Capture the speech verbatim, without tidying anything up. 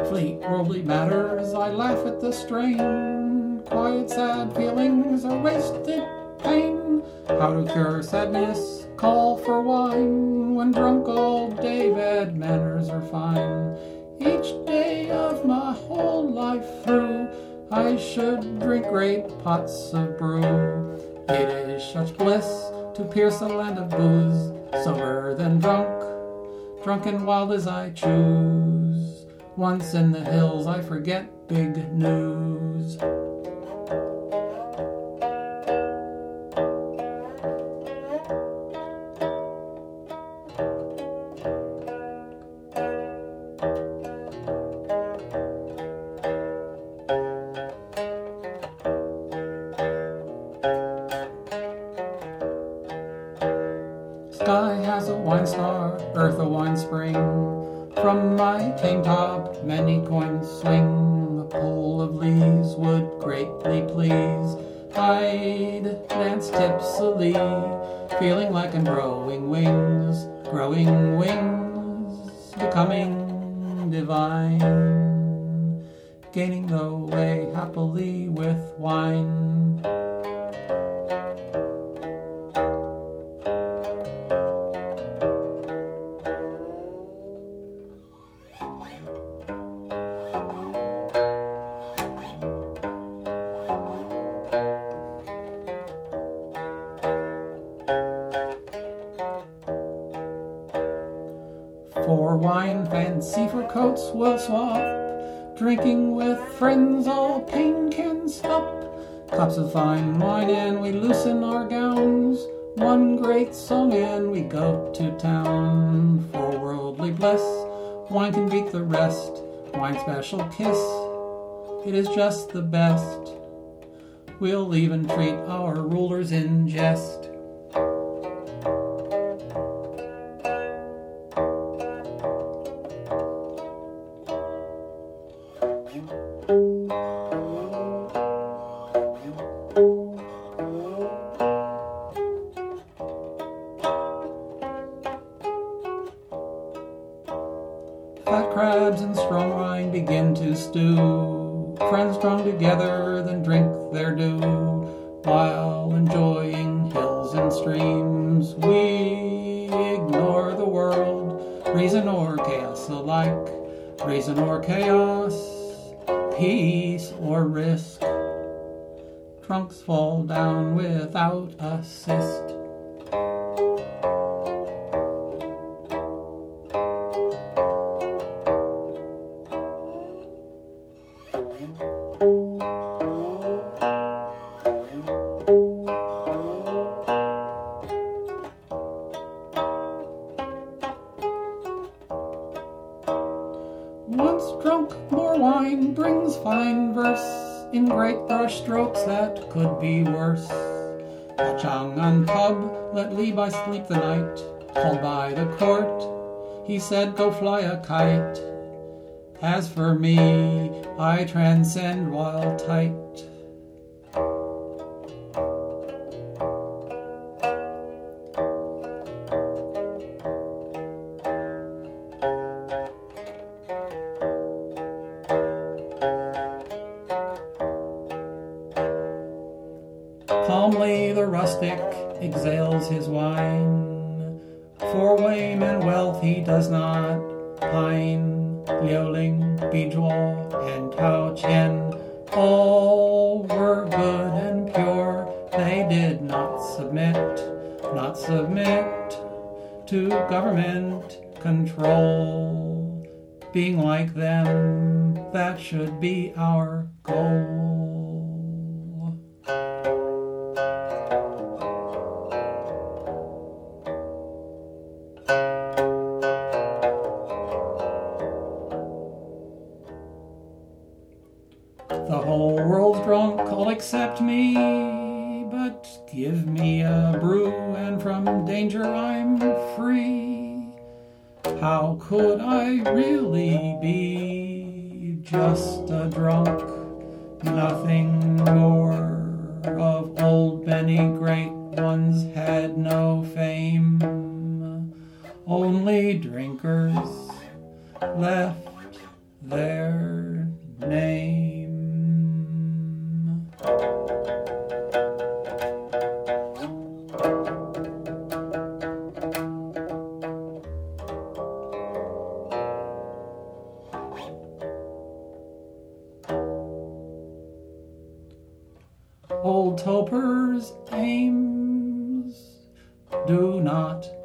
fleet worldly matters, I laugh at the strain. Quiet sad feelings are wasted pain. How to cure sadness? Call for wine. When drunk all day, bad manners are fine. Each day of my whole life through, I should drink great pots of brew. It is such bliss to pierce the land of booze, sober than drunk, drunk and wild as I choose. Once in the hills I forget big news. Sky has a wine star, earth a wine spring. From my cane top many coins swing. The pull of leaves would greatly please. I'd dance tipsily, feeling like I'm growing wings, growing wings, becoming divine, gaining the way happily with wine. For wine, fancy for coats we'll swap. Drinking with friends, all pain can stop. Cups of fine wine and we loosen our gowns. One great song and we go to town. For worldly bliss, wine can beat the rest. Wine's special kiss, it is just the best. We'll even treat our rulers in jest. Fat crabs and strong wine begin to stew. Friends drawn together then drink their due. While enjoying hills and streams, we ignore the world, reason or chaos alike. Reason or chaos, peace or risk. Trunks fall down without assist. Once drunk, more wine brings fine verse in great brush strokes that could be worse. At Chang'an pub, let Levi sleep the night. Called by the court, he said, "Go fly a kite." As for me, I transcend while tight. Calmly the rustic exhales his wine. For fame and wealth he does not pine. Liuling, Bizhuo, and Tao Qian, all were good and pure. They did not submit, not submit to government control. Being like them, that should be our goal. The whole world's drunk, all except me, but give me a brew and from danger I'm free. How could I really be just a drunk, nothing more? Of old many great ones had no fame, only drinkers left their name. Old Topper's aims do not